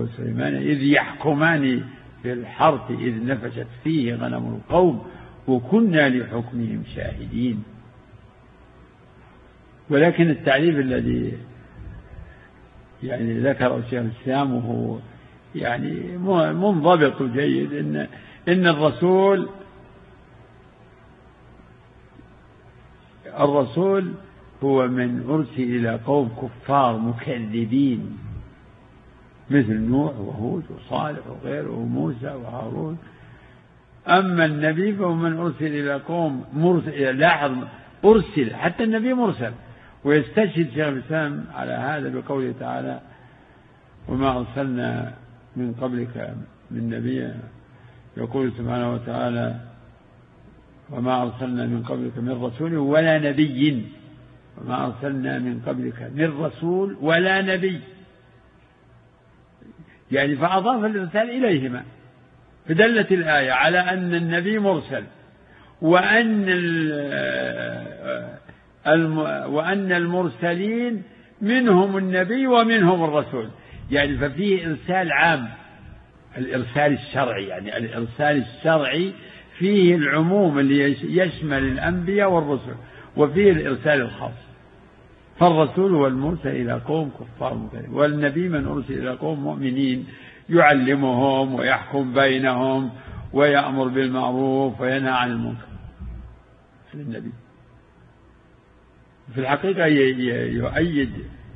وسليمان إذ يحكمان في الحرث إذ نفشت فيه غنم القوم وكنا لحكمهم شاهدين. ولكن التعريف الذي يعني ذكر شيخ الإسلام وهو يعني منضبط جيد إن الرسول هو من أرسل إلى قوم كفار مكذبين مثل نوح وهود وصالح وغيره وموسى وهارون. أما النبي فهو من أرسل إلى قوم مرسل. لاحظ أرسل، حتى النبي مرسل. ويستشهد شيخ الإسلام على هذا بقوله تعالى وما أرسلنا من قبلك من نبي. يقول سبحانه وتعالى وما أرسلنا من قبلك من رسول ولا نبي. وما أرسلنا من قبلك من رسول ولا نبي، يعني فأضاف الإرسال إليهما، فدلت الآية على أن النبي مرسل وأن المرسلين منهم النبي ومنهم الرسول. يعني ففيه إرسال عام، الإرسال الشرعي، يعني الإرسال الشرعي فيه العموم اللي يشمل الأنبياء والرسل، وفيه الإرسال الخاص. فالرسول هو المرسل إلى قوم كفار مكذبين، والنبي من أرسل إلى قوم مؤمنين يعلمهم ويحكم بينهم ويأمر بالمعروف وينهى عن المنكر. النبي في الحقيقة يؤيد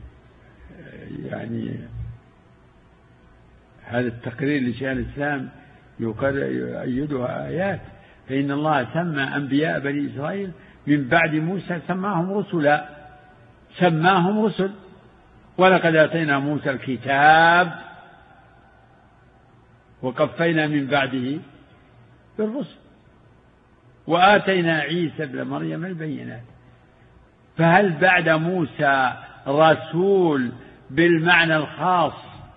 يعني هذا التقرير لشيخ الإسلام يؤيدها آيات. فإن الله سمى أنبياء بني إسرائيل من بعد موسى سماهم رسل. ولقد آتينا موسى الكتاب وقفينا من بعده بالرسل وآتينا عيسى ابن مريم البينات. فهل بعد موسى رسول بالمعنى الخاص؟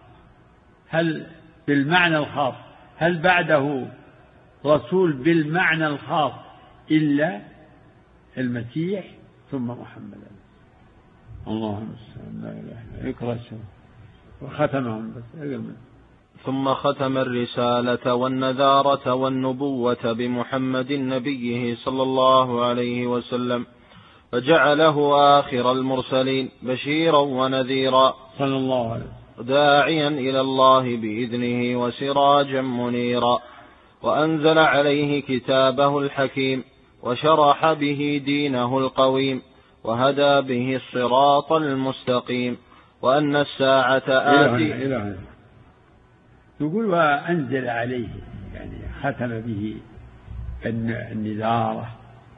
هل بعده رسول بالمعنى الخاص إلا المسيح ثم محمد؟ اللهم صل على اقرأ وختمهم ثم ختم الرسالة والنذارة والنبوة بمحمد نبيه صلى الله عليه وسلم، فجعله آخر المرسلين بشيرا ونذيرا صلى الله عليه وسلم، داعيا إلى الله بإذنه وسراجا منيرا. وأنزل عليه كتابه الحكيم وشرح به دينه القويم وهدى به الصراط المستقيم. وأن الساعة آتية. يقول وأنزل عليه، يعني ختم به النذارة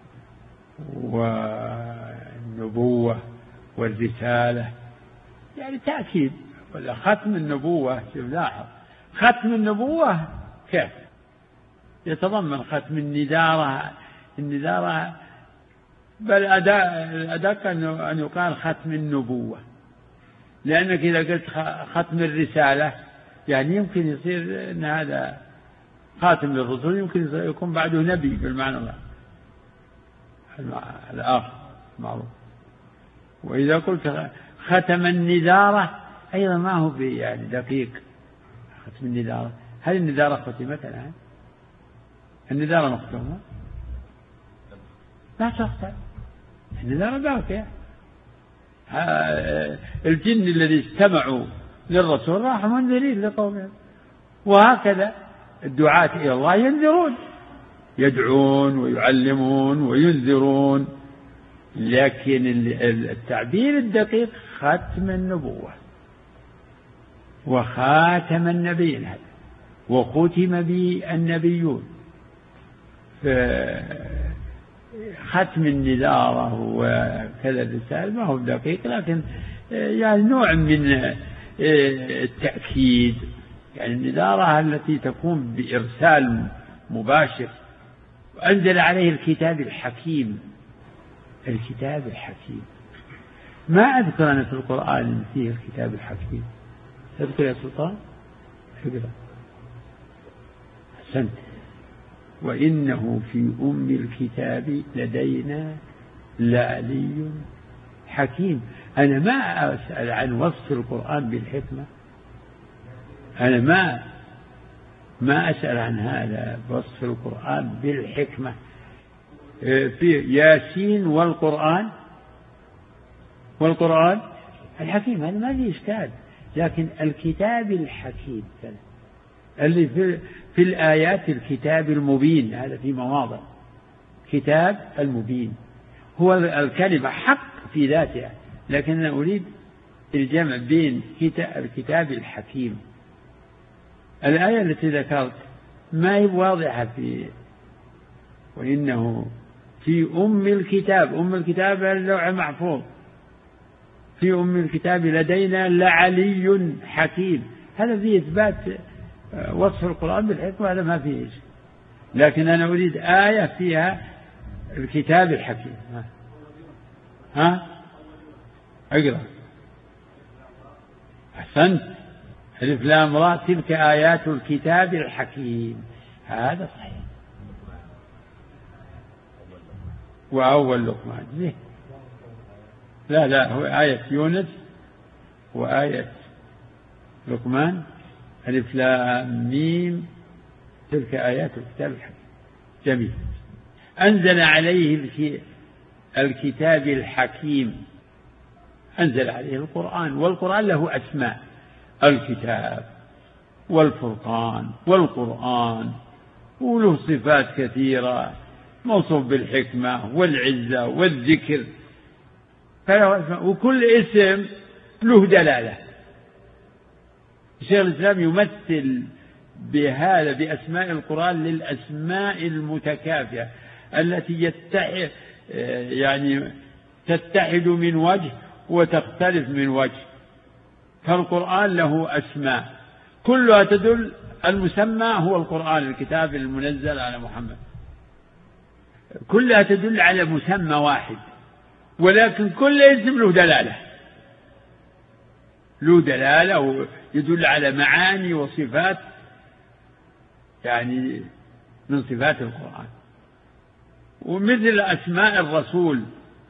والنبوة والرسالة، يعني تأكيد. ولا ختم النبوة، لاحظ ختم النبوة كيف يتضمن ختم النذارة بل أدق أن يقال ختم النبوة، لأنك إذا قلت ختم الرسالة يعني يمكن يصير أن هذا خاتم للرسول، يمكن يكون بعده نبي بالمعنى الآخر معروف. وإذا قلت ختم النذارة أيضا ما هو يعني دقيق. ختم النذارة، هل النذارة ختمت الآن؟ النذارة مختومة؟ لا تختم، النذارة باقية. الجن الذي استمعوا للرسول راحوا منذرين لقومهم، وهكذا الدعاة إلى الله ينذرون، يدعون ويعلمون وينذرون. لكن التعبير الدقيق ختم النبوة وخاتم النبيين، هذا وختم به النبيون. ختم النذارة وكذا الرسالة ما هو دقيق، لكن يعني نوع من التأكيد. يعني النذارة التي تكون بإرسال مباشر. وأنزل عليه الكتاب الحكيم. الكتاب الحكيم ما أذكر أنا في القرآن فيه الكتاب الحكيم. تذكر يا سلطان؟ أحسنت. وإنه في أم الكتاب لدينا لعلي حكيم. أنا ما أسأل عن وصف القرآن بالحكمة، أنا ما أسأل عن هذا وصف القرآن بالحكمة في ياسين والقرآن الحكيم، هذا ما فيه إشكال. لكن الكتاب الحكيم اللي في الآيات الكتاب المبين، هذا في مواضع كتاب المبين هو الكلمة حق في ذاتها، لكن أنا أريد الجمع بين الكتاب الحكيم. الآية التي ذكرت ما هي واضحة وإنه في أم الكتاب اللوح المحفوظ، في أم الكتاب لدينا لعلي حكيم، هذا فيه إثبات وصف القرآن بالحكمة، هذا ما فيه شيء. لكن أنا أريد آية فيها الكتاب الحكيم. أقرأ. أحسنت. ألف لام را تلك آيات الكتاب الحكيم، هذا صحيح. وأول لقمان، لا هو آية يونس وآية لقمان. ألف لام ميم تلك آيات الكتاب الحكيم. جميل. أنزل عليه الكتاب الحكيم، أنزل عليه القرآن، والقرآن له أسماء: الكتاب والفرقان والقرآن، وله صفات كثيرة، موصوف بالحكمة والعزة والذكر، وكل اسم له دلالة. شيخ الإسلام يمثل بهذا بأسماء القرآن للأسماء المتكافئة التي تتحد من وجه وتختلف من وجه. فالقرآن له أسماء كلها تدل، المسمى هو القرآن الكتاب المنزل على محمد، كلها تدل على مسمى واحد، ولكن كل اسم له دلالة ويدل على معاني وصفات من صفات القرآن. ومثل أسماء الرسول: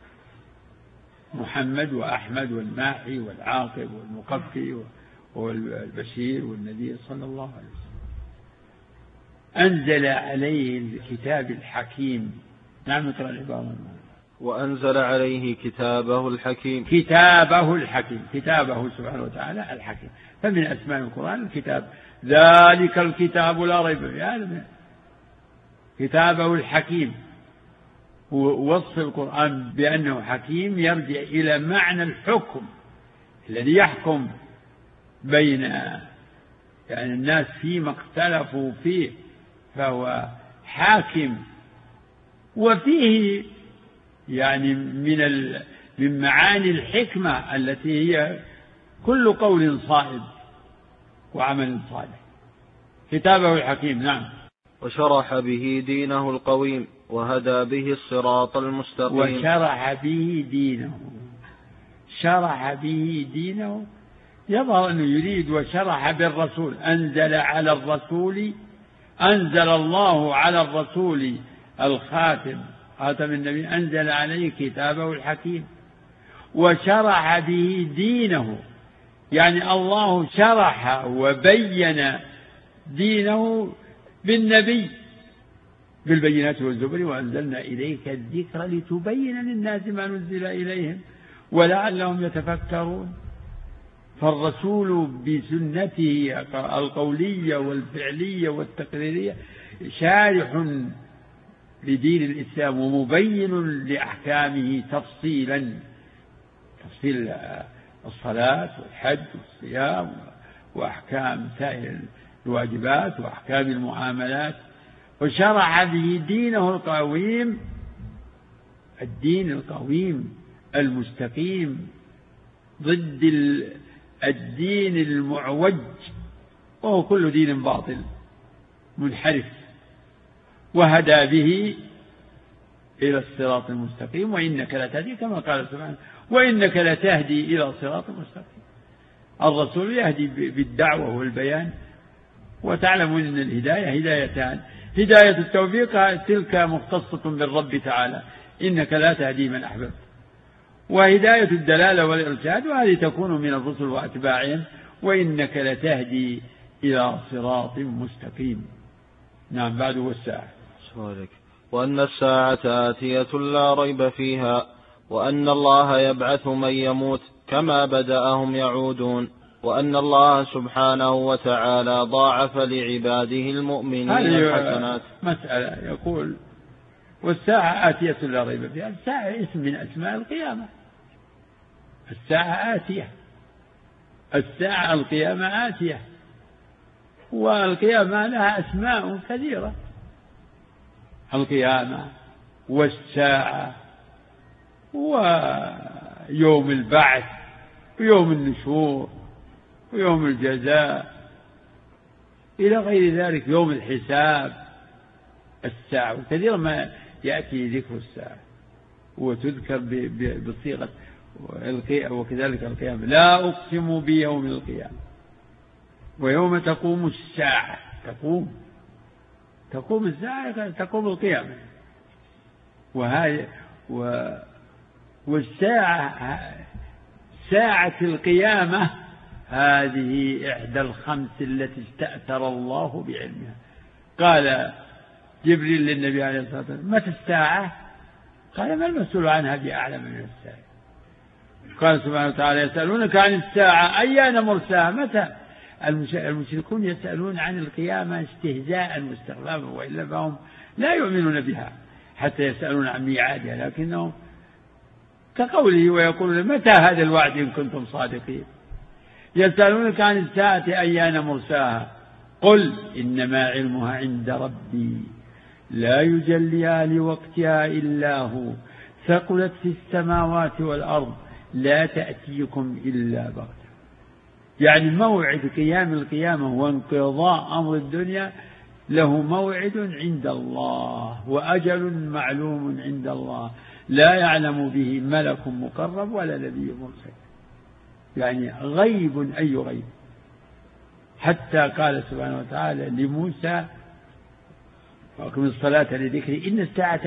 محمد وأحمد والماحي والعاقب والمقفي والبشير والنذير صلى الله عليه وسلم. أنزل عليه الكتاب الحكيم. نعم، نقرأ العبارة. وأنزل عليه كتابه الحكيم. كتابه سبحانه وتعالى الحكيم. فمن أسماء القرآن الكتاب، ذلك الكتاب لا ريب فيه، كتابه الحكيم. ووصف القرآن بأنه حكيم يرجع إلى معنى الحكم الذي يحكم بين الناس فيما اختلفوا فيه، فهو حاكم. وفيه من معاني الحكمة التي هي كل قول صائب وعمل صالح. كتابه الحكيم. نعم. وشرح به دينه القويم وهدى به الصراط المستقيم. شرح به دينه يظهر أنه يريد وشرح بالرسول. أنزل الله على الرسول خاتم النبي، أنزل عليه كتابه الحكيم وشرح به دينه، الله شرح وبين دينه بالنبي بالبينات والزبر، وأنزلنا إليك الذكر لتبين للناس ما نزل إليهم ولعلهم يتفكرون. فالرسول بسنته القولية والفعلية والتقريرية شارح لدين الإسلام ومبين لأحكامه تفصيل الصلاة والحج والصيام وأحكام سائر الواجبات وأحكام المعاملات. وشرع به دينه القويم، الدين القويم المستقيم ضد الدين المعوج، وهو كل دين باطل منحرف. وهدى به إلى الصراط المستقيم، وإنك لتهدي كما قال سبحانه: وإنك لتهدي إلى صراط مستقيم. الرسول يهدي بالدعوة والبيان، وتعلمون أن الهداية هدايتان: هداية التوفيق تلك مختصة بالرب تعالى، إنك لا تهدي من أحببت، وهداية الدلالة والإرشاد، وهذه تكون من الرسل وأتباعهم، وإنك لتهدي إلى صراط مستقيم. نعم. بعد والساعة. وأن الساعة آتية لا ريب فيها، وأن الله يبعث من يموت كما بدأهم يعودون، وأن الله سبحانه وتعالى ضاعف لعباده المؤمنين الحسنات. مسألة يقول والساعة آتية لا ريب فيها. الساعة اسم من أسماء القيامة. الساعة آتية، الساعة القيامة آتية، والقيامة لها أسماء كثيرة. القيامة والساعة ويوم البعث ويوم النشور ويوم الجزاء إلى غير ذلك، يوم الحساب. الساعة كثيرا ما يأتي ذكر الساعة وتذكر بصيغة وكذلك القيامة. لا أقسم بيوم القيامة ويوم تقوم الساعة. تقوم الساعة، تقوم القيامة. والساعة ساعة القيامة هذه إحدى الخمس التي استأثر الله بعلمها. قال جبريل للنبي عليه الصلاة والسلام متى الساعة؟ قال ما المسؤول عنها بأعلم من الساعة. قال سبحانه وتعالى يسألونك عن الساعة أيان مرساها. متى؟ المشركون يسألون عن القيامة استهزاء واستغلابا، وإلا فهم لا يؤمنون بها حتى يسألون عن ميعادها، لكنهم كقوله ويقولون متى هذا الوعد إن كنتم صادقين. يسألونك عن الساعة أيان مرساها قل إنما علمها عند ربي لا يجليها لوقتها إلا هو ثقلت في السماوات والأرض لا تأتيكم إلا بغتة. يعني موعد قيام القيامة وانقضاء أمر الدنيا له موعد عند الله وأجل معلوم عند الله لا يعلم به ملك مقرب ولا نبي مرسل. يعني غيب أي غيب. حتى قال سبحانه وتعالى لموسى وأقم الصلاة لذكري إن الساعة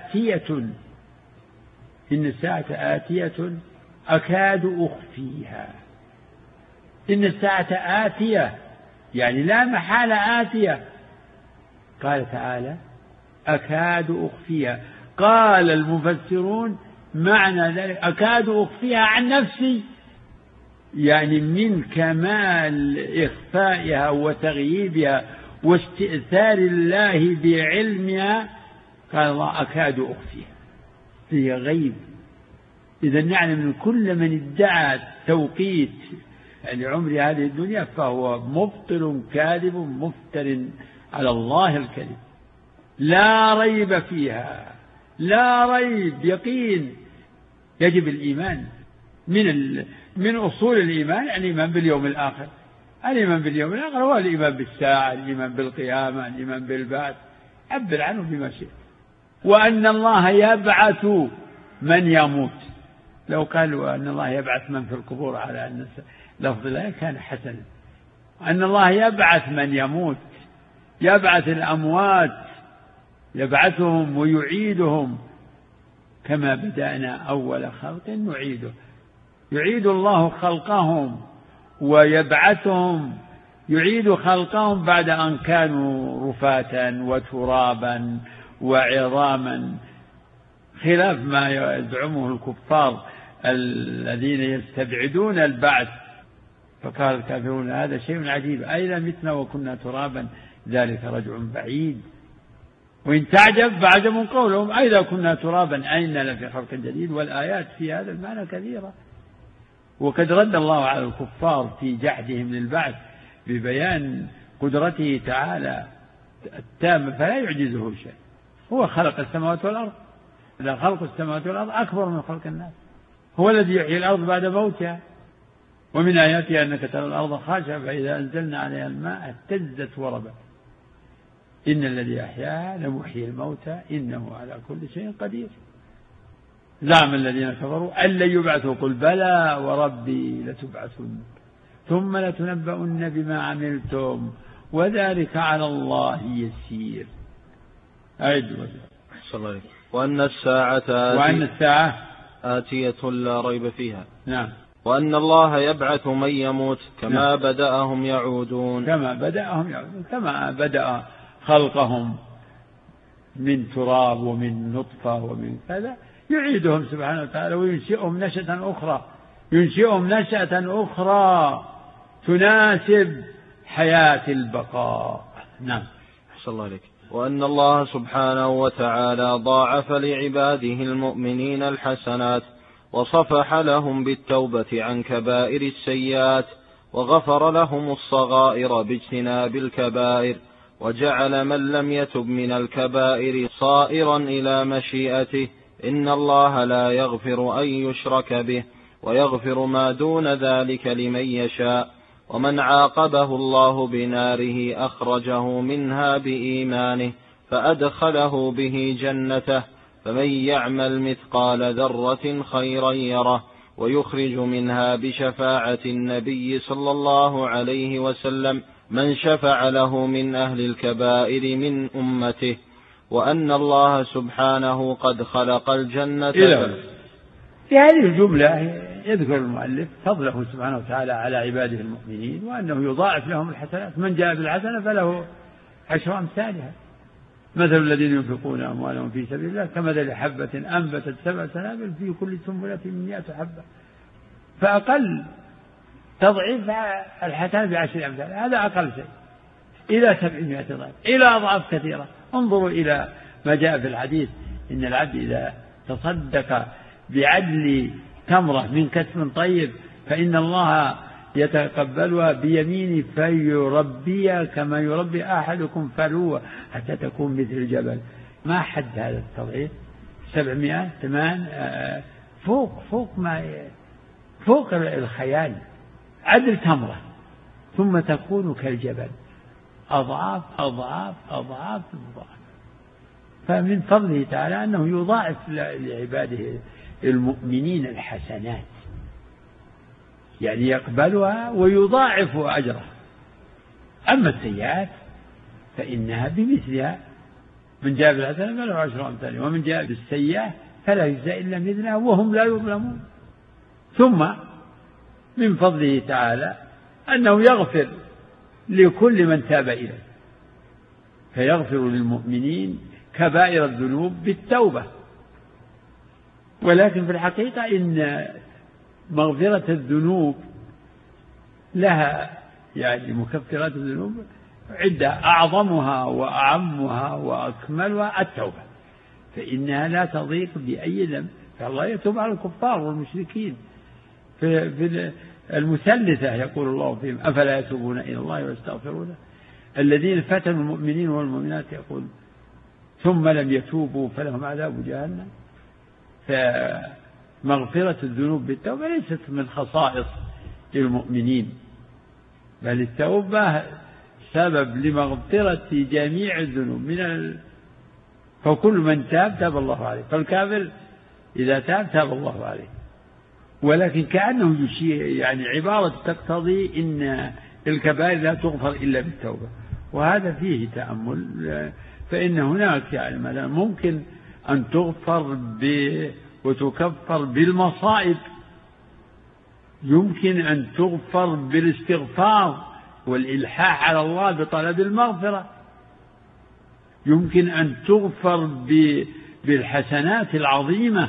آتية أكاد أخفيها. إن الساعة آتية يعني لا محالة آتية. قال تعالى أكاد أخفيها. قال المفسرون معنى ذلك أكاد أخفيها عن نفسي، يعني من كمال إخفائها وتغييبها واستئثار الله بعلمها قال الله أكاد أخفيها. هي غيب. إذا نعلم من كل من ادعى توقيت لعمر هذه الدنيا فهو مبطل كاذب مفتر على الله الكذب. لا ريب فيها، لا ريب، يقين. يجب الإيمان من أصول الإيمان الإيمان باليوم الآخر. الإيمان باليوم الآخر هو الإيمان بالساعة، الإيمان بالقيامة، الإيمان بالبعث. عبر عنه بما شئت. وأن الله يبعث من يموت. لو قالوا أن الله يبعث من في القبور على أن لفظ الله كان حسنا. أن الله يبعث من يموت، يبعث الأموات، يبعثهم ويعيدهم كما بدأنا أول خلق نعيده. يعيد الله خلقهم ويبعثهم، يعيد خلقهم بعد أن كانوا رفاتا وترابا وعظاما، خلاف ما يزعمه الكفار الذين يستبعدون البعث. فقال الكافرون هذا شيء عجيب، أئذا متنا وكنا ترابا ذلك رجع بعيد. وإن تعجب فعجب قولهم أئذا كنا ترابا أئنا لفي خلق جديد. والآيات في هذا المعنى كثيرة. وقد رد الله على الكفار في جحدهم للبعث ببيان قدرته تعالى التامة فلا يعجزه شيء. هو خلق السماوات والأرض. إذا خلق السماوات والأرض أكبر من خلق الناس. هو الذي يحيي الأرض بعد موتها. ومن آياته أنك ترى الأرض خاشعة فإذا أنزلنا عليها الماء اهتزت وربت. إن الذي أحياها لمحيي الموتى إنه على كل شيء قدير. زعم الذين كفروا أن لن يبعثوا قل بلى وربي لتبعثن ثم لتنبؤن بما عملتم وذلك على الله يسير. أعد. وأن الساعة آتية لا ريب فيها. نعم. وأن الله يبعث من يموت كما بدأهم يعودون. كما بدأ خلقهم من تراب ومن نطفة ومن كذا يعيدهم سبحانه وتعالى وينشئهم نشأة أخرى تناسب حياة البقاء. نعم. أحسن الله عليك. وأن الله سبحانه وتعالى ضاعف لعباده المؤمنين الحسنات وصفح لهم بالتوبة عن كبائر السيئات وغفر لهم الصغائر باجتناب الكبائر، وجعل من لم يتب من الكبائر صائرا إلى مشيئته. إن الله لا يغفر أن يشرك به ويغفر ما دون ذلك لمن يشاء. ومن عاقبه الله بناره أخرجه منها بإيمانه فأدخله به جنته. فمن يعمل مثقال ذرة خيرا يره ويخرج منها بشفاعة النبي صلى الله عليه وسلم من شفع له من أهل الكبائر من أمته. وأن الله سبحانه قد خلق الجنة. في هذه الجملة يذكر المؤلف فضله سبحانه وتعالى على عباده المؤمنين وأنه يضاعف لهم الحسنات. من جاء بالحسنة فله 10 أمثالها. مثل الذين ينفقون أموالهم في سبيل الله كمثل حبة أنبتت 7 سنابل في كل سنبلة 100 حبة. فأقل تضعيف الحسنات ب10 أمثال، هذا أقل شيء، إلى 700 ضعف، إلى أضعاف كثيرة. انظروا إلى ما جاء في الحديث إن العبد إذا تصدق بعدل تمرة من كسب طيب فإن الله يتقبلها بيمينه فيربيها كما يربي أحدكم فلوة حتى تكون مثل الجبل. ما حد هذا التضعيف؟ 700 فوق الخيال. عدل تمرة ثم تكون كالجبل، أضعاف أضعاف أضعاف مضاعف. فمن فضله تعالى أنه يضاعف لعباده المؤمنين الحسنات، يعني يقبلها ويضاعف أجرها. أما السيئات فإنها بمثلها، من جاء بالحسنة فله 10 أمثالها ومن جاء بالسيئة فلا يجزى إلا مثلها وهم لا يظلمون. ثم من فضله تعالى أنه يغفر لكل من تاب إليه، فيغفر للمؤمنين كبائر الذنوب بالتوبة. ولكن في الحقيقة إن مغفرة الذنوب لها يعني مكفرات الذنوب عدة، أعظمها وأعمها وأكملها التوبة، فإنها لا تضيق بأي ذنب. فالله يتوب على الكفار والمشركين في المثلثة يقول الله فيهم أفلا يتوبون إلى الله ويستغفرونه الذين فتنوا المؤمنين والمؤمنات يقول ثم لم يتوبوا فلهم عذاب جهنم. فمغفرة الذنوب بالتوبة ليست من خصائص المؤمنين، بل التوبة سبب لمغفرة جميع الذنوب فكل من تاب الله عليه، فالكافر إذا تاب الله عليه. ولكن كأنه يشير يعني عبارة تقتضي إن الكبائر لا تغفر إلا بالتوبة، وهذا فيه تأمل. فإن هناك يعني مثلا ممكن أن تغفر وتكفر بالمصائب، يمكن أن تغفر بالاستغفار والإلحاح على الله بطلب المغفرة، يمكن أن تغفر بالحسنات العظيمة،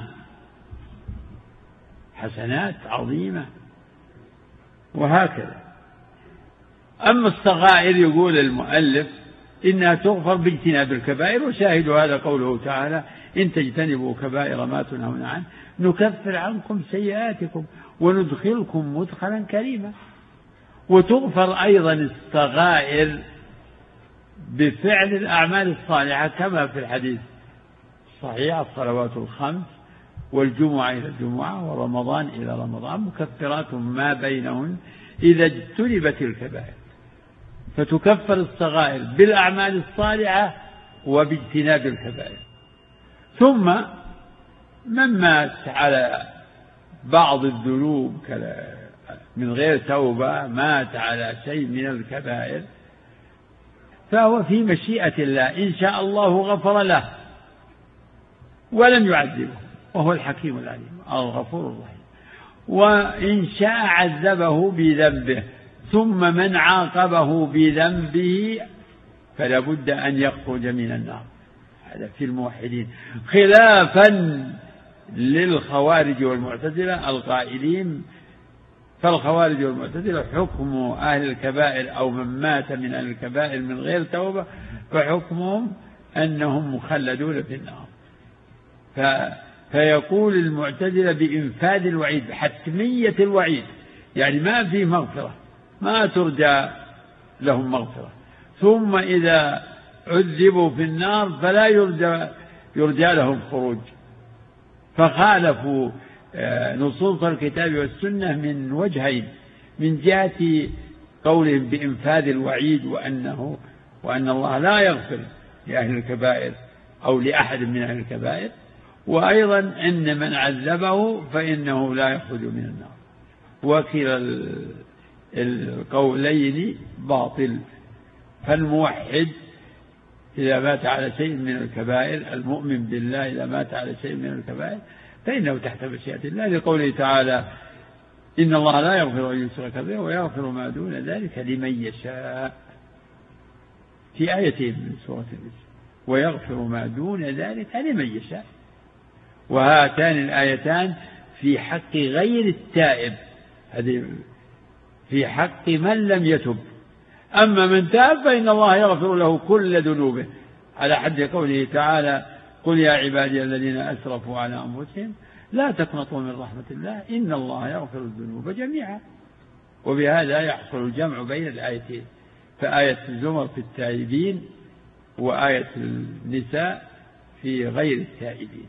حسنات عظيمة، وهكذا. أما الصغائر يقول المؤلف إنها تغفر باجتناب الكبائر، وشاهد هذا قوله تعالى إن تجتنبوا كبائر ما تنهون عنه نكفر عنكم سيئاتكم وندخلكم مدخلا كريما. وتغفر أيضا الصغائر بفعل الأعمال الصالحة كما في الحديث الصحيح الصلوات الخمس والجمعة إلى الجمعة ورمضان إلى رمضان مكفرات ما بينهن إذا اجتنبت الكبائر. فتكفر الصغائر بالأعمال الصالحة وباجتناب الكبائر. ثم من مات على بعض الذنوب من غير توبة، مات على شيء من الكبائر، فهو في مشيئة الله إن شاء الله غفر له ولم يعذبه، وهو الحكيم العليم الغفور الرحيم. وإن شاء عذبه بذنبه، ثم من عاقبه بذنبه فلا بد أن يخرج من النار. هذا في الموحدين، خلافا للخوارج والمعتزلة القائلين. فالخوارج والمعتزلة حكم أهل الكبائر أو من مات من أهل الكبائر من غير توبة فحكمهم أنهم مخلدون في النار. فيقول المعتزلة بإنفاذ الوعيد، بحتمية الوعيد، يعني ما في مغفرة، ما ترجى لهم مغفرة. ثم إذا عذبوا في النار فلا يرجى لهم خروج. فخالفوا نصوص الكتاب والسنة من وجهين: من جهة قولهم بإنفاذ الوعيد وأن الله لا يغفر لأهل الكبائر أو لأحد من أهل الكبائر، وأيضا أن من عذبه فإنه لا يخرج من النار. وكلا القولين باطل. فالموحد إذا مات على شيء من الكبائر، المؤمن بالله إذا مات على شيء من الكبائر فإنه تحت مشيئة الله، لقوله تعالى: إن الله لا يغفر أن يشرك به ويغفر ما دون ذلك لمن يشاء، في آيتين من سورة النساء: ويغفر ما دون ذلك لمن يشاء. وهاتان الآيتان في حق غير التائب، هذه في حق من لم يتب. أما من تاب فإن الله يغفر له كل ذنوبه، على حد قوله تعالى: قل يا عبادي الذين أسرفوا على أنفسهم لا تقنطوا من رحمة الله إن الله يغفر الذنوب جميعا. وبهذا يحصل الجمع بين الآيتين، فآية الزمر في التائبين وآية النساء في غير التائبين.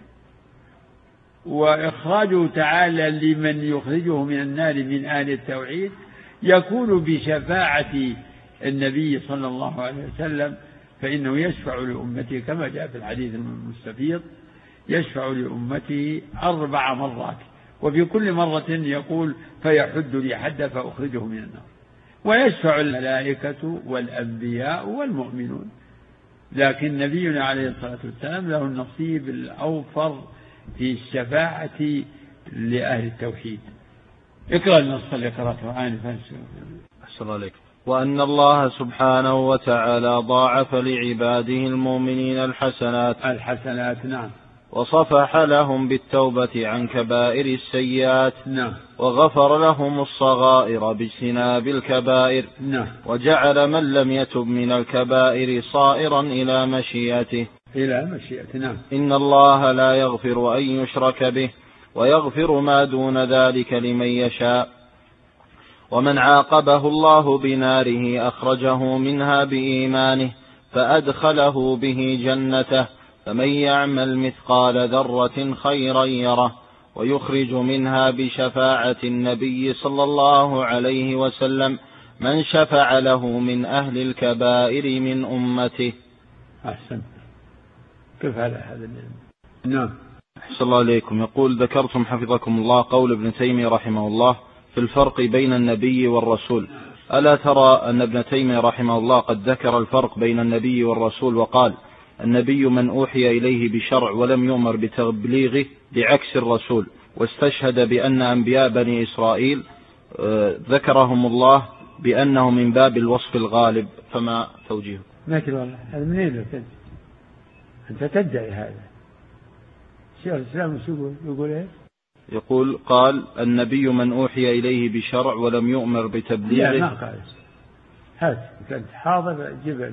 وإخراجه تعالى لمن يخرجه من النار من أهل التوحيد يكون بشفاعة النبي صلى الله عليه وسلم، فإنه يشفع لأمته كما جاء في الحديث المستفيض: يشفع لأمته 4 مرات، وفي كل مرة يقول: فيحد لي حد فأخرجه من النار. ويشفع الملائكة والأنبياء والمؤمنون، لكن نبينا عليه الصلاة والسلام له النصيب الأوفر في الشفاعة لأهل التوحيد. اقرأ النص اللي قرأته آنفا. أحسن عليك. وأن الله سبحانه وتعالى ضاعف لعباده المؤمنين الحسنات نعم، وصفح لهم بالتوبة عن كبائر السيئات، نعم، وغفر لهم الصغائر باجتناب الكبائر، نعم، وجعل من لم يتب من الكبائر صائرا إلى مشيئته. نعم. إن الله لا يغفر أن يشرك به ويغفر ما دون ذلك لمن يشاء. ومن عاقبه الله بناره أخرجه منها بإيمانه فأدخله به جنته، فمن يعمل مثقال ذرة خيرا يره، ويخرج منها بشفاعة النبي صلى الله عليه وسلم من شفع له من أهل الكبائر من أمته. أحسن. كيف على هذا؟ نعم. أحسن الله عليكم. يقول: ذكرتم حفظكم الله قول ابن تيمية رحمه الله في الفرق بين النبي والرسول، ألا ترى أن ابن تيمية رحمه الله قد ذكر الفرق بين النبي والرسول وقال: النبي من أوحي إليه بشرع ولم يؤمر بتبليغه بعكس الرسول، واستشهد بأن أنبياء بني إسرائيل ذكرهم الله بأنه من باب الوصف الغالب، فما توجيهه؟ ما كده والله، هذا منين أنت تدعي هذا؟ شيخ الإسلام يقول إيه؟ يقول: قال: النبي من أوحي إليه بشرع ولم يؤمر بتبليغه. لا، ما قال. هات كنت حاضر جبل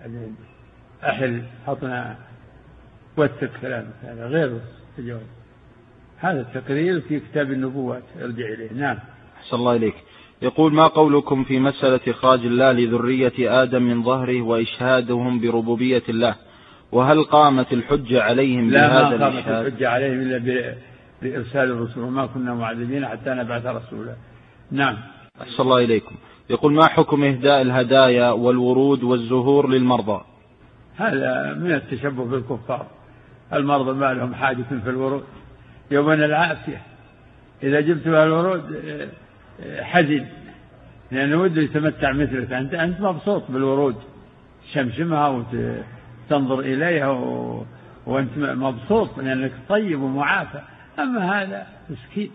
أحل حطنا وثق كلامك، هذا غير الجواب. هذا التقرير في كتاب النبوات، ارجع إليه. نعم. أحسن الله إليك. يقول: ما قولكم في مسألة إخراج الله لذرية آدم من ظهره وإشهادهم بربوبية الله، وهل قامت الحجة عليهم بهذا الإشهاد؟ لا، ما قامت الحجة عليهم إلا بإرسال الرسول، وما كنا معذبين حتى نبعث رسولا. نعم. أحسن الله إليكم. يقول: ما حكم إهداء الهدايا والورود والزهور للمرضى؟ هذا من التشبه بالكفار. المرضى ما لهم حاجة في الورود، يومنا العافية إذا جبت له الورود حزن، لأنه وده يتمتع مثلك. أنت مبسوط بالورود، شمشمها وتنظر إليها وأنت مبسوط لأنك طيب ومعافى. أما هذا مسكين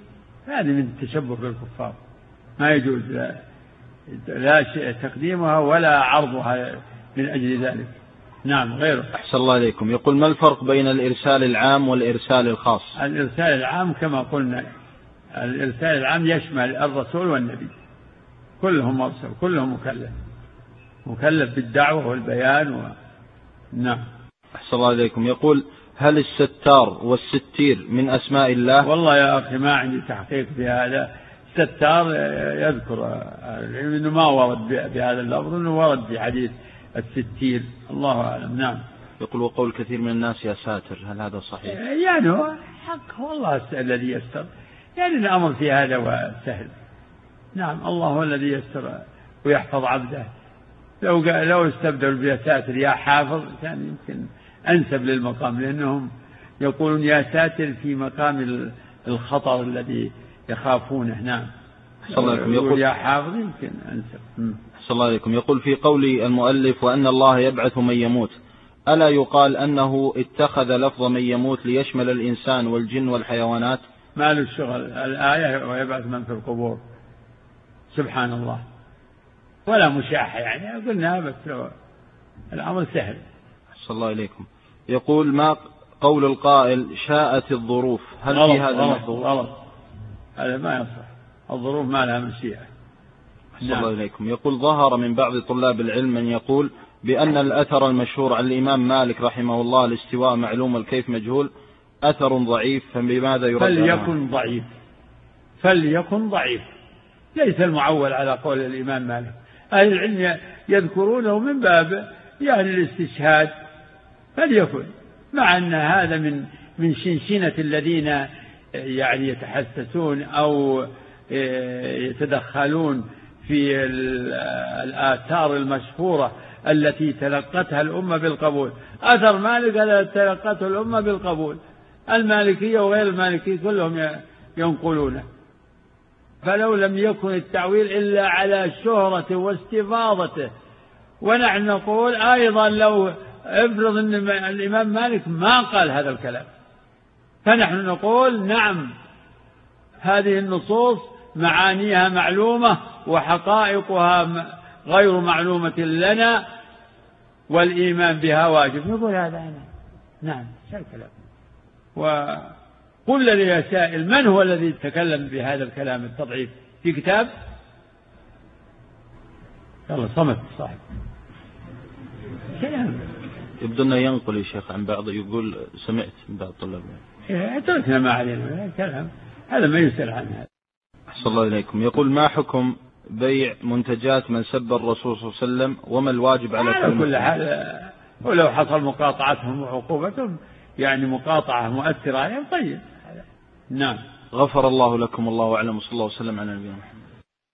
هذه من التشبه بالكفار، ما يجوز لا تقديمها ولا عرضها من أجل ذلك. نعم. غيره. أحسن الله إليكم. يقول ما الفرق بين الإرسال العام والإرسال الخاص؟ الإرسال العام كما قلنا، الإرسال العام يشمل الرسول والنبي، كلهم مرسل، كلهم مكلف بالدعوة والبيان نعم. أحسن الله إليكم. يقول هل الستار والستير من أسماء الله؟ والله يا أخي ما عندي تحقيق في هذا. الستار يذكر إنه ما ورد بهذا اللفظ، إنه ورد في حديث الستير، الله أعلم. نعم. يقول وقول كثير من الناس يا ساتر، هل هذا صحيح؟ يعني هو حق والله الذي يستر، يعني الأمر في هذا وسهل. نعم، الله هو الذي يستر ويحفظ عبده. لو استبدلوا بيا ساتر يا حافظ كان يمكن أنسب للمقام، لأنهم يقولون يا ساتر في مقام الخطر الذي يخافونه. نعم. يقول يا حافظ يمكن أنسب. أحسن الله عليكم. يقول في قول المؤلف وأن الله يبعث من يموت، ألا يقال أنه اتخذ لفظ من يموت ليشمل الإنسان والجن والحيوانات؟ ما له الشغل الآية ويبعث من في القبور، سبحان الله، ولا مشاحة يعني، قلنا بس الأمر سهل. أحسن الله إليكم. يقول ما قول القائل شاءت الظروف، هل في هذا غلط، هذا ما يصح، الظروف ما لها مشيئة. أحسن الله إليكم. يقول ظهر من بعض طلاب العلم من يقول بأن الأثر المشهور عن الإمام مالك رحمه الله الاستواء معلوم الكيف مجهول أثر ضعيف، فبماذا يرد؟ فليكن ضعيف، ليس المعول على قول الإمام مالك. أهل العلم يذكرونه من باب يعني الاستشهاد، فليكن، مع أن هذا من شنشنة الذين يعني يتحسسون أو يتدخلون في الآثار المشهورة التي تلقتها الأمة بالقبول. أثر مالك هذا تلقته الأمة بالقبول، المالكية وغير المالكية كلهم ينقلونه. فلو لم يكن التعويل إلا على شهرته واستفاضته، ونحن نقول أيضا لو افرض أن الإمام مالك ما قال هذا الكلام، فنحن نقول نعم، هذه النصوص معانيها معلومة وحقائقها غير معلومة لنا، والإيمان بها واجب. نقول هذا أنا نعم، شو الكلام. وقل لي يا سائل من هو الذي تكلم بهذا الكلام التضعيف في كتاب؟ يلا صمت صاحب كلام. يبدو أنه ينقل يا شيخ عن بعض، يقول سمعت من بعض طلاب. تركنا ما علينا كلام، هذا ما يسأل عنه هذا. أحسن الله إليكم. يقول ما حكم بيع منتجات من سب الرسول صلى الله عليه وسلم، وما الواجب على كل حال؟ ولو حصل مقاطعتهم وعقوبتهم يعني مقاطعة مؤثرة عليهم طيب. نعم. غفر الله لكم، والله أعلم، صلى الله وسلم على نبينا محمد.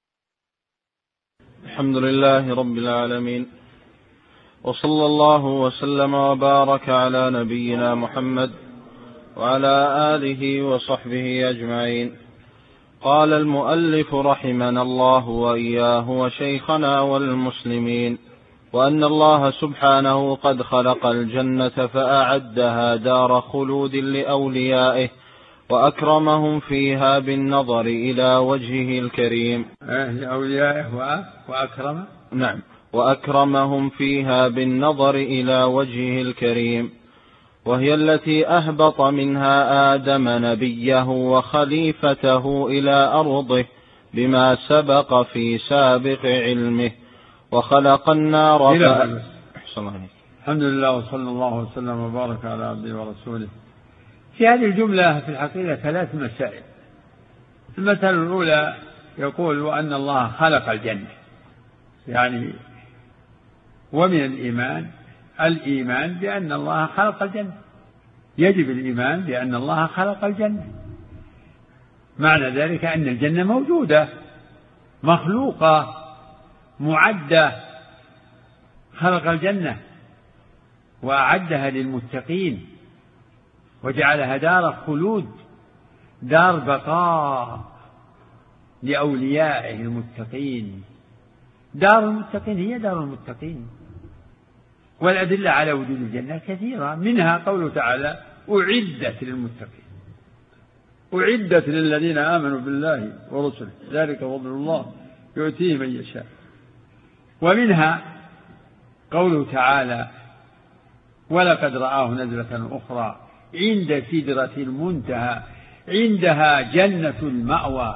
الحمد لله رب العالمين، وصلى الله وسلم وبارك على نبينا محمد وعلى آله وصحبه أجمعين. قال المؤلف رحمنا الله وإياه وشيخنا والمسلمين: وأن الله سبحانه قد خلق الجنة فأعدها دار خلود لأوليائه، وأكرمهم فيها بالنظر إلى وجهه الكريم. لأوليائه وأكرم؟ نعم، وأكرمهم فيها بالنظر إلى وجهه الكريم، وهي التي أهبط منها آدم نبيه وخليفته إلى أرضه بما سبق في سابق علمه، وخلق النار. الحمد لله، وصلى الله وسلم وبارك على عبده ورسوله. في هذه الجملة في الحقيقة 3 مسائل. المسألة الأولى يقول وأن الله خلق الجنة، يعني ومن الإيمان بأن الله خلق الجنة، يجب الإيمان بأن الله خلق الجنة. معنى ذلك أن الجنة موجودة مخلوقة معدة، خلق الجنة وأعدها للمتقين وجعلها دار خلود، دار بقاء لأوليائه المتقين. دار المتقين هي دار المتقين، والأدلة على وجود الجنة كثيرة، منها قوله تعالى أعدت للمتقين. أعدت للذين آمنوا بالله ورسله ذلك فضل الله يؤتيه من يشاء. ومنها قوله تعالى ولقد رآه نزلة أخرى عند سدرة المنتهى عندها جنة المأوى.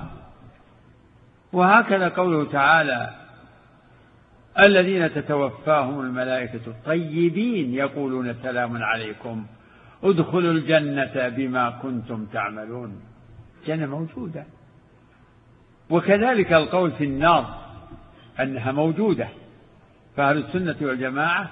وهكذا قوله تعالى الذين تتوفاهم الملائكة الطيبين يقولون سلام عليكم ادخلوا الجنة بما كنتم تعملون. جنة موجودة. وكذلك القول في النار أنها موجودة، فأهل السنة والجماعة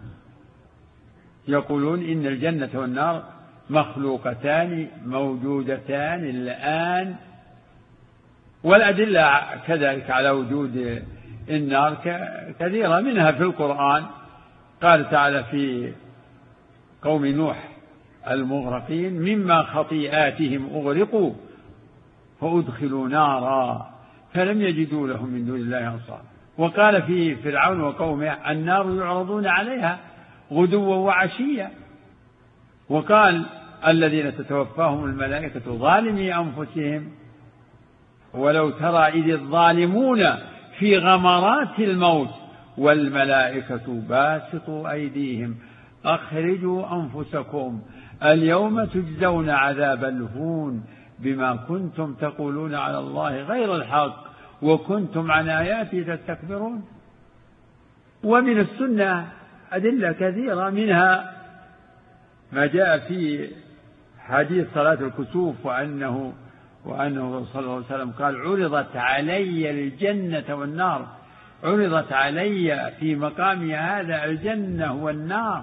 يقولون إن الجنة والنار مخلوقتان موجودتان الآن، والأدلة كذلك على وجود النار كثيرة، منها في القرآن قال تعالى في قوم نوح المغرقين مما خطيئاتهم أغرقوا فأدخلوا نارا فلم يجدوا لهم من دون الله أنصارا. وقال في فرعون وقومه النار يعرضون عليها غدوا وعشيا. وقال الذين تتوفاهم الملائكة ظالمي أنفسهم ولو ترى إذ الظالمون في غمرات الموت والملائكة باسطوا أيديهم أخرجوا أنفسكم اليوم تجزون عذاب الهون بما كنتم تقولون على الله غير الحق وكنتم عن آياته تستكبرون. ومن السنة أدلة كثيرة، منها ما جاء في حديث صلاة الكسوف وأنه صلى الله عليه وسلم قال عرضت علي الجنة والنار، عرضت علي في مقامي هذا الجنة والنار.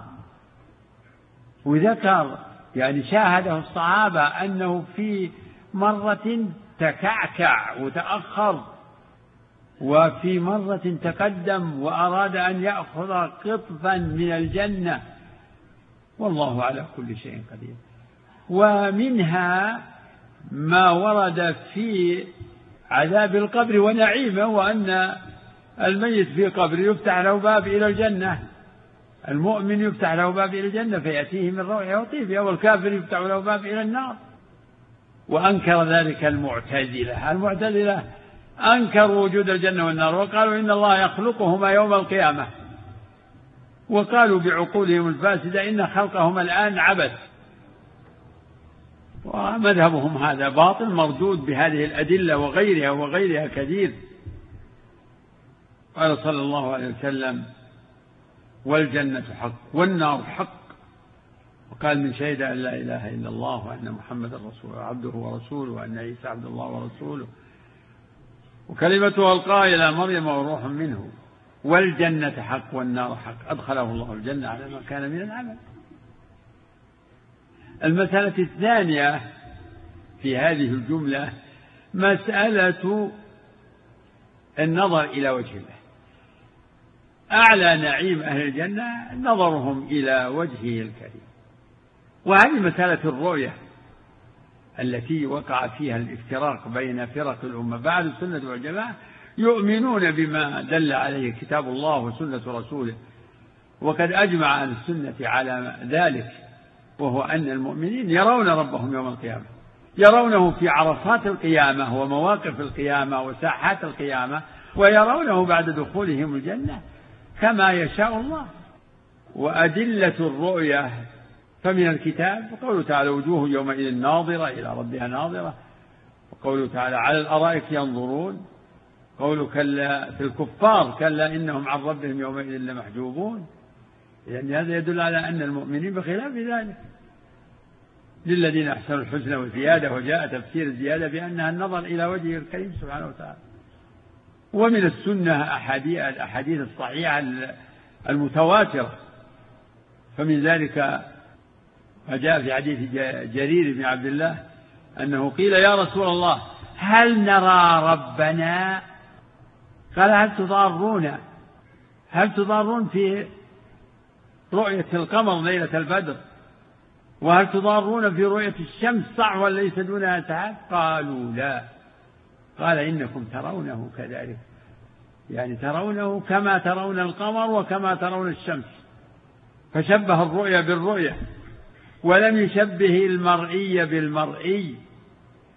وذكر يعني شاهده الصحابة أنه في مرة تكعكع وتأخر، وفي مرة تقدم وأراد أن يأخذ قطفا من الجنة، والله على كل شيء قدير. ومنها ما ورد في عذاب القبر ونعيمه، وأن الميت في قبر يفتح له باب إلى الجنة، المؤمن يفتح له باب إلى الجنة فيأتيه من روحها وطيبها، والكافر يفتح له باب إلى النار. وأنكر ذلك المعتزلة أنكروا وجود الجنة والنار وقالوا إن الله يخلقهما يوم القيامة، وقالوا بعقولهم الفاسدة إن خلقهما الآن عبث. ومذهبهم هذا باطل مردود بهذه الأدلة وغيرها كثير. قال صلى الله عليه وسلم والجنة حق والنار حق، وقال من شهد أن لا إله إلا الله وأن محمدا رسوله عبده ورسوله وأن عيسى عبد الله ورسوله وكلمته ألقاها إلى مريم وروح منه، والجنة حق والنار حق أدخله الله الجنة على ما كان من العمل. المسألة الثانية في هذه الجملة مسألة النظر إلى وجه الله. أعلى نعيم أهل الجنة نظرهم إلى وجهه الكريم. وهذه مسألة الرؤية التي وقع فيها الافتراق بين فرق الأمة. بعد السنة والجماعة يؤمنون بما دل عليه كتاب الله وسنة رسوله، وقد أجمع أهل السنة على ذلك، وهو أن المؤمنين يرون ربهم يوم القيامة، يرونه في عرصات القيامة ومواقف القيامة وساحات القيامة، ويرونه بعد دخولهم الجنة كما يشاء الله. وأدلة الرؤية فمن الكتاب قوله تعالى وجوه يومئذ ناظرة إلى ربها ناظرة، وقوله تعالى على الأرائك ينظرون، قوله كلا في الكفار كلا إنهم عن ربهم يومئذ لمحجوبون. يعني هذا يدل على أن المؤمنين بخلاف ذلك. للذين أحسنوا الحسنى وزيادة، وجاء تفسير الزيادة بأنها النظر إلى وجهه الكريم سبحانه وتعالى. ومن السنة الأحاديث الصحيحة المتواترة، فمن ذلك ما جاء في حديث جرير بن عبد الله أنه قيل يا رسول الله هل نرى ربنا؟ قال هل تضارون في رؤية القمر ليلة البدر؟ وهل تضارون في رؤية الشمس صعوة ليس دونها سحاب؟ قالوا لا. قال إنكم ترونه كذلك، يعني ترونه كما ترون القمر وكما ترون الشمس. فشبه الرؤية بالرؤية ولم يشبه المرئي بالمرئي،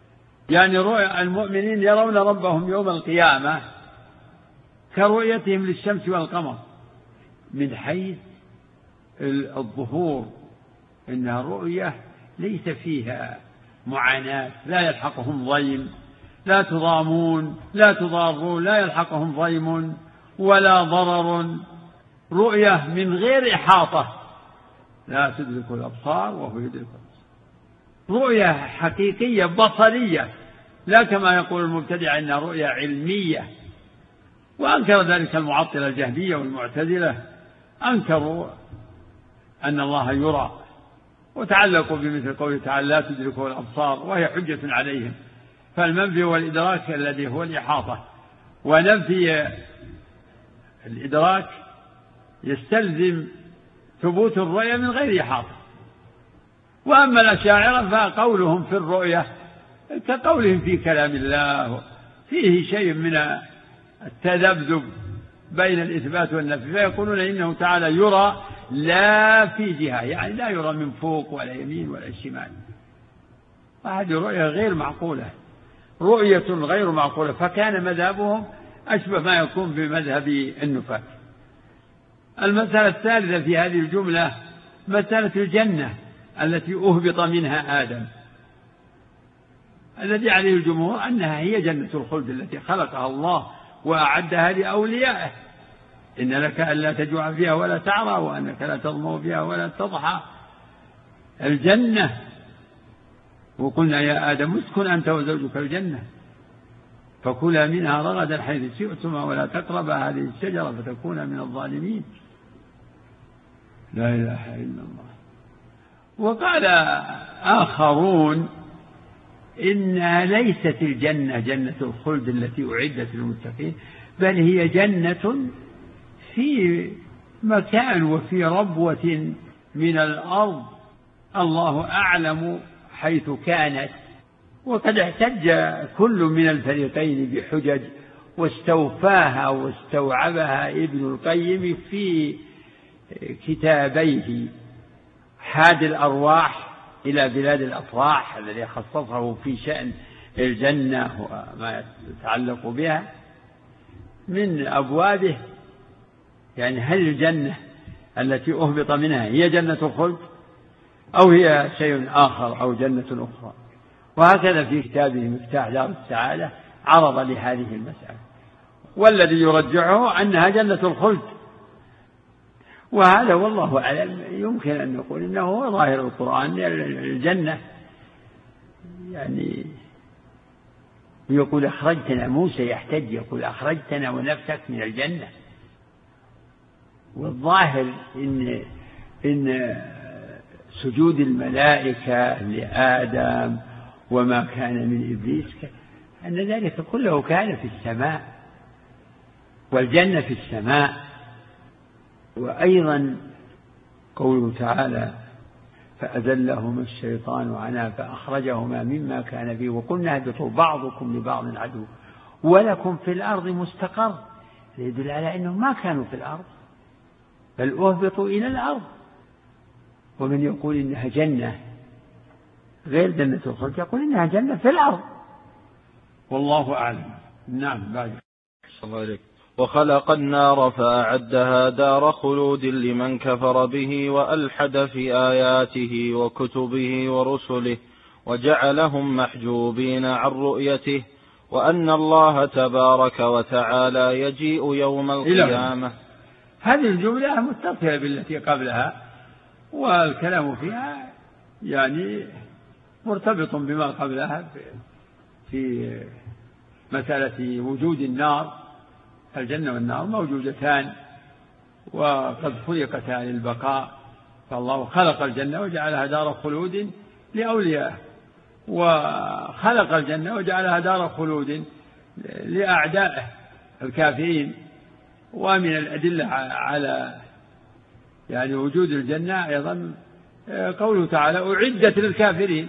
يعني رؤيا المؤمنين يرون ربهم يوم القيامة كرؤيتهم للشمس والقمر من حيث الظهور، إنها رؤية ليس فيها معاناة، لا يلحقهم ضيم، لا تضامون لا تضارون، لا يلحقهم ضيم ولا ضرر، رؤية من غير إحاطة، لا تدرك الأبصار وهو يدرك الأبصار، رؤية حقيقية بصرية، لا كما يقول المبتدع إنها رؤية علمية. وأنكر ذلك المعطلة الجهمية والمعتزلة، أنكروا أن الله يرى، وتعلقوا بمثل قوله تعالى لا تدركه الأبصار، وهي حجة عليهم. فالمنفي هو الإدراك الذي هو الإحاطة، ونفي الإدراك يستلزم ثبوت الرؤية من غير إحاطة. وأما الأشاعرة فقولهم في الرؤية كقولهم في كلام الله، فيه شيء من التذبذب بين الإثبات والنفي، فيقولون إنه تعالى يرى لا في جهة، يعني لا يرى من فوق ولا يمين ولا شمال. هذه رؤية غير معقولة، رؤية غير معقولة. فكان مذهبهم أشبه ما يكون بمذهب النفاة. المسألة الثالثة في هذه الجملة مسألة الجنة التي أهبط منها آدم، الذي عليه الجمهور أنها هي جنة الخلد التي خلقها الله وأعدها لأوليائه، إن لك ألا تجوع فيها ولا تعرى، وأنك لا تظمأ فيها ولا تضحى. الجنة، وقلنا يا آدم اسكن أنت وزوجك الجنة فكلا منها رغدا حيث شئتما ولا تقربا هذه الشجرة فتكونا من الظالمين. لا إله إلا الله. وقال آخرون إنها ليست الجنة جنة الخلد التي أعدت للمتقين، بل هي جنة في مكان وفي ربوة من الأرض، الله أعلم حيث كانت. وقد احتج كل من الفريقين بحجج واستوفاها واستوعبها ابن القيم في كتابيه حاد الأرواح إلى بلاد الأفراح الذي خصصه في شأن الجنة وما يتعلق بها من أبوابه. يعني هل الجنة التي أهبط منها هي جنة الخلد أو هي شيء آخر أو جنة أخرى؟ وهكذا في كتابه مفتاح دار السعادة عرض لهذه المسألة، والذي يرجعه أنها جنة الخلد. وهذا والله أعلم يمكن أن نقول إنه هو ظاهر القرآن. الجنة يعني يقول أخرجتنا، موسى يحتج يقول أخرجتنا ونفسك من الجنة. والظاهر إن سجود الملائكة لآدم وما كان من إبليس أن ذلك كله كان في السماء، والجنة في السماء. وأيضا قوله تعالى فأذلهما الشيطان عنها فأخرجهما مما كان فيه وقلنا اهبطوا بعضكم لبعض عدو ولكم في الأرض مستقر، يدل على أنهم ما كانوا في الأرض بل أهبطوا إلى الأرض. ومن يقول إنها جنة غير جنة الخلد يقول إنها جنة في الأرض، والله أعلم. نعم. بعد وخلق النار فأعدها دار خلود لمن كفر به وألحد في آياته وكتبه ورسله وجعلهم محجوبين عن رؤيته، وأن الله تبارك وتعالى يجيء يوم القيامة. هذه الجملة متصلة بالتي قبلها، والكلام فيها يعني مرتبط بما قبلها في مسألة وجود النار. الجنة والنار موجودتان وقد خلقتا للبقاء، فالله خلق الجنة وجعلها دار خلود لأوليائه، وخلق الجنة وجعلها دار خلود لأعدائه الكافرين. ومن الأدلة على يعني وجود الجنة أيضا قوله تعالى أعدت للكافرين،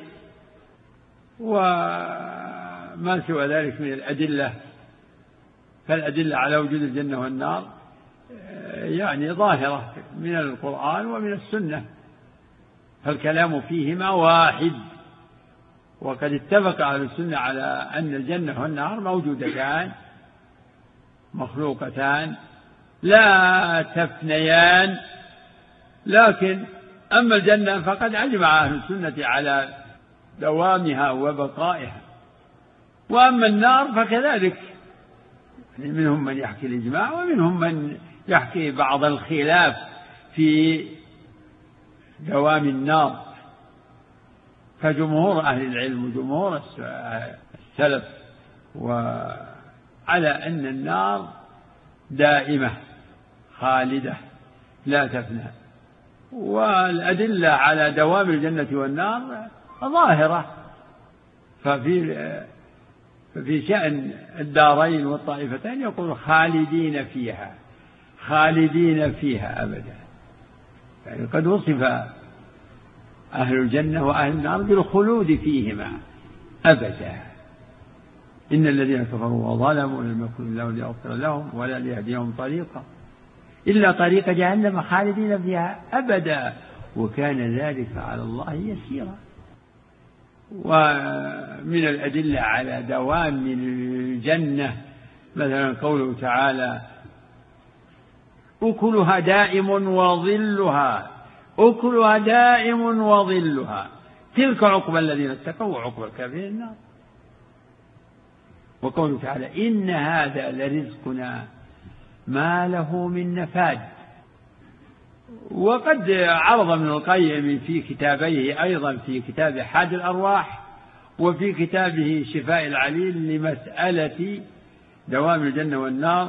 وما سوى ذلك من الأدلة. فالأدلة على وجود الجنة والنار يعني ظاهرة من القرآن ومن السنة، فالكلام فيهما واحد. وقد اتفق أهل السنة على أن الجنة والنار موجودتان مخلوقتان لا تفنيان، لكن أما الجنة فقد أجمع أهل السنة على دوامها وبقائها، وأما النار فكذلك، يعني منهم من يحكي الإجماع ومنهم من يحكي بعض الخلاف في دوام النار. فجمهور أهل العلم وجمهور السلف وعلى أن النار دائمة خالدة لا تفنى، والأدلة على دوام الجنة والنار ظاهرة. ففي شأن الدارين والطائفتين يقول خالدين فيها، خالدين فيها أبدا، يعني قد وصف أهل الجنة وأهل النار بالخلود فيهما أبدا. إن الذين كفروا وظلموا لم يكن الله ليغفر لهم ولا ليهديهم طريقا إلا طريق جهنم خالدين فيها أبدا وكان ذلك على الله يسيرا. ومن الأدلة على دوام الجنة مثلا قوله تعالى أكلها دائم وظلها، أكلها دائم وظلها تلك عقبى الذين اتقوا وعقبى الكافرين النار. وقوله تعالى إن هذا لرزقنا ما له من نفاد. وقد عرض ابن القيم في كتابيه أيضا، في كتاب حاد الأرواح وفي كتابه شفاء العليل لمسألة دوام الجنة والنار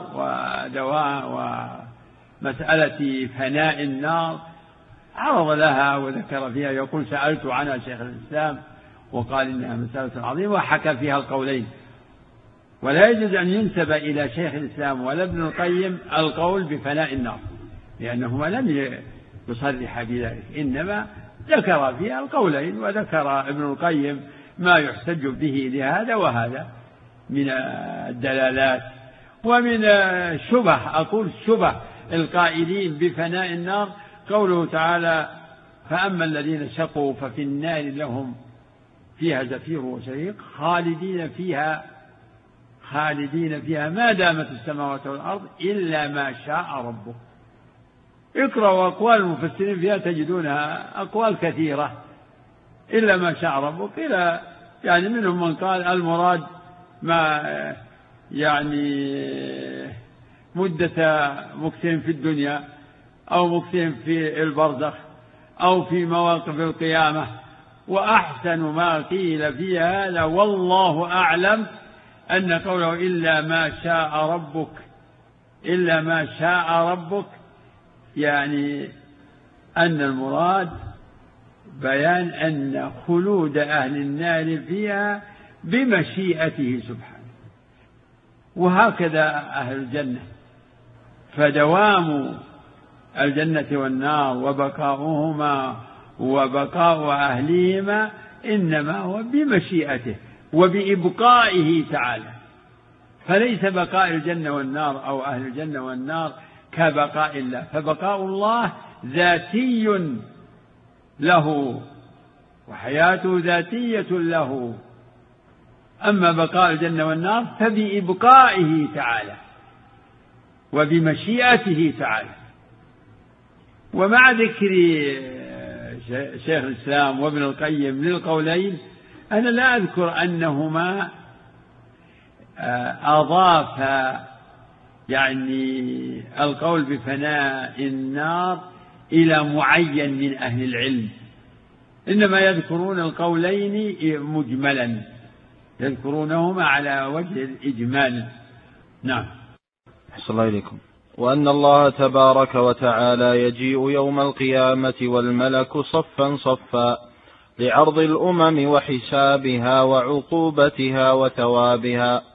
ومسألة فناء النار، عرض لها وذكر فيها، يقول سألت عنها شيخ الإسلام وقال إنها مسألة عظيمة وحكى فيها القولين. ولا يجوز أن ينسب إلى شيخ الإسلام ولا ابن القيم القول بفناء النار، لأنهما لم يصرح بذلك، إنما ذكر فيها القولين، وذكر ابن القيم ما يحتج به لهذا وهذا من الدلالات. ومن شبه، أقول شبه القائلين بفناء النار قوله تعالى فأما الذين شقوا ففي النار لهم فيها زفير وشهيق خالدين فيها ما دامت السماوات والأرض إلا ما شاء ربك. اقرأوا أقوال المفسرين فيها تجدونها أقوال كثيرة، إلا ما شاء ربك، إلى يعني منهم من قال المراد ما يعني مدة مكثهم في الدنيا أو مكثهم في البرزخ أو في مواقف القيامة. وأحسن ما قيل في هذا والله أعلم أن قوله إلا ما شاء ربك يعني أن المراد بيان أن خلود أهل النار فيها بمشيئته سبحانه، وهكذا أهل الجنة، فدوام الجنة والنار وبقاؤهما وبقاء أهليهما إنما هو بمشيئته وبإبقائه تعالى، فليس بقاء الجنة والنار أو أهل الجنة والنار كبقاء الله، فبقاء الله ذاتي له وحياته ذاتية له، أما بقاء الجنة والنار فبإبقائه تعالى وبمشيئته تعالى. ومع ذكر شيخ الإسلام وابن القيم للقولين أنا لا أذكر أنهما أضاف يعني القول بفناء النار إلى معين من أهل العلم، إنما يذكرون القولين مجملا، يذكرونهما على وجه الإجمال. نعم. أحسن الله إليكم. وأن الله تبارك وتعالى يجيء يوم القيامة والملك صفا صفا لعرض الأمم وحسابها وعقوبتها وثوابها،